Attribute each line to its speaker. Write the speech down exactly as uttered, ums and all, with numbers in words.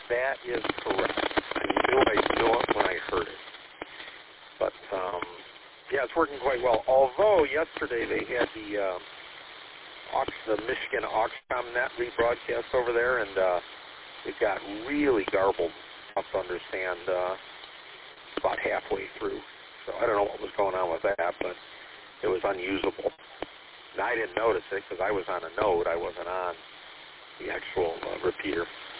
Speaker 1: That is correct. I knew I knew it when I heard it. But, um, yeah, it's working quite well. Although yesterday they had the, uh, Aux, the Michigan Auxcom.net rebroadcast over there, and uh, it got really garbled, tough to understand, uh, about halfway through. So I don't know what was going on with that, but it was unusable. And I didn't notice it because I was on a node. I wasn't on the actual uh, repeater.